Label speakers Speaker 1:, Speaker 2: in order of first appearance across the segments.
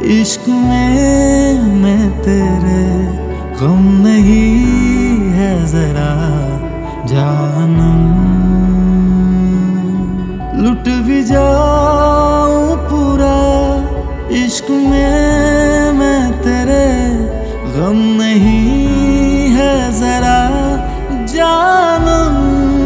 Speaker 1: इश्क में मैं तेरे गम नहीं है जरा जानम। लुट भी जाऊं पूरा इश्क में मैं तेरे गम नहीं है जरा जानम।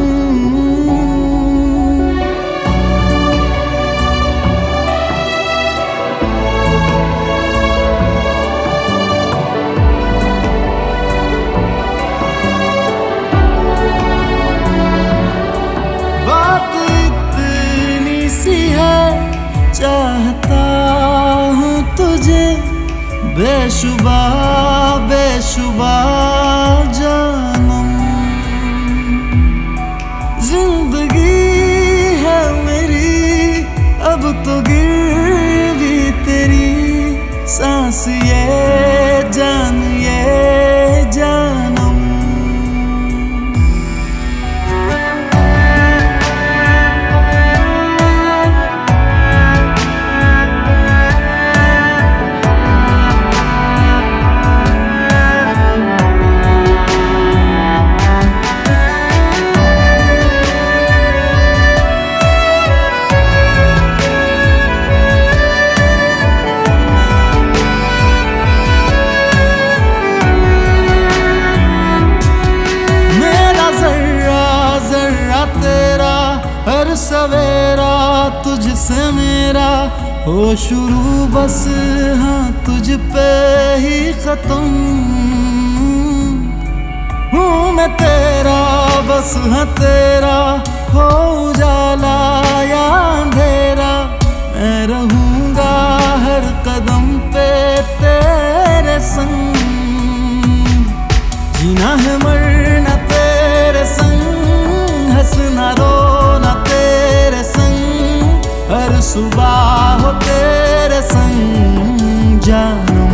Speaker 1: चाहता हूँ तुझे बेशुबा बेशुबा जानम। जिंदगी है मेरी अब तो गिरवी तेरी सांस ये जान ये जानम। हर सवेरा तुझसे मेरा हो शुरू बस हाँ तुझ पे ही खत्म। हूँ मैं तेरा बस हाँ तेरा हो उजाला या अंधेरा। मैं रहूँगा हर कदम पे तेरे संग। जीना है मरना तेरे संग हंसना रोना तेरे संग हर सुबह हो तेरे संग जानम।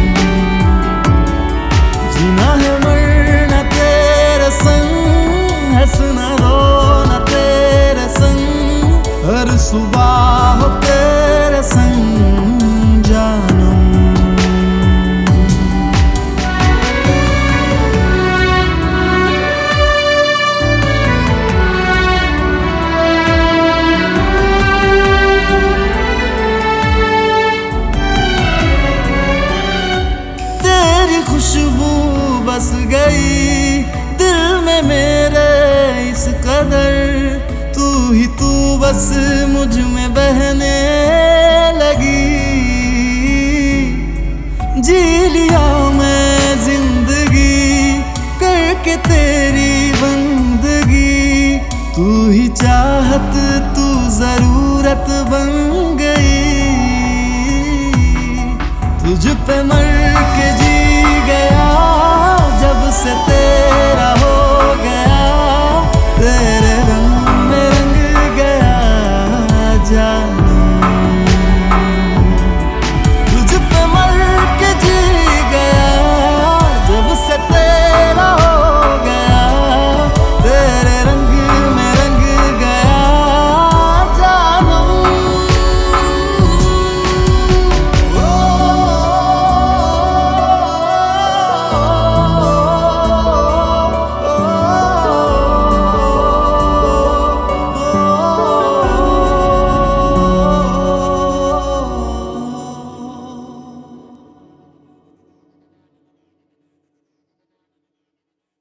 Speaker 1: जीना है मरना तेरे संग हंसना रोना तेरे संग हर सुबह हो तेरे संग जानम। खुशबू बस गई दिल में मेरे इस कदर। तू बस मुझ में बहने लगी। जी लिया मैं जिंदगी करके तेरी बंदगी। तू ही चाहत तू जरूरत बन गई। तुझ पे मर के